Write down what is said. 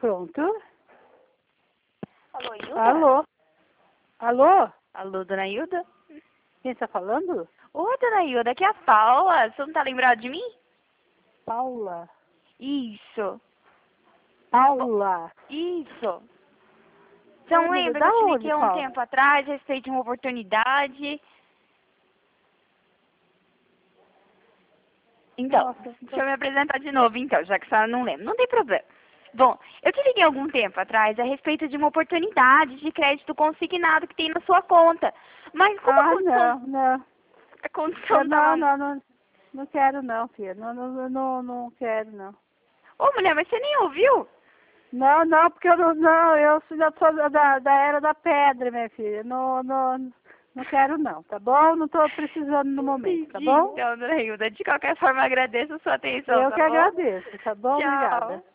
Pronto. Alô, Hilda? Alô? Alô? Alô, dona Hilda? Quem está falando? Oi, dona Hilda, aqui é a Paula. Você não tá lembrada de mim? Paula. Isso. Paula. Isso. Você não Amiga, lembra que da eu te onde, liguei um Paula? tempo atrás a respeito de uma oportunidade? Então, Nossa, deixa eu me apresentar de novo, então, já que a senhora não lembra. Não tem problema. Bom, eu te liguei algum tempo atrás a respeito de uma oportunidade de crédito consignado que tem na sua conta. Mas como não. a condição tava... Não quero não, filha. Não quero não. Ô, mulher, mas você nem ouviu? Não, porque eu já sou da era da pedra, minha filha. Não quero não, tá bom? Não tô precisando no momento, tá Entendi, bom? então, dona Hilda. De qualquer forma, agradeço a sua atenção, Eu tá que bom? agradeço, tá bom? Tchau. Obrigada.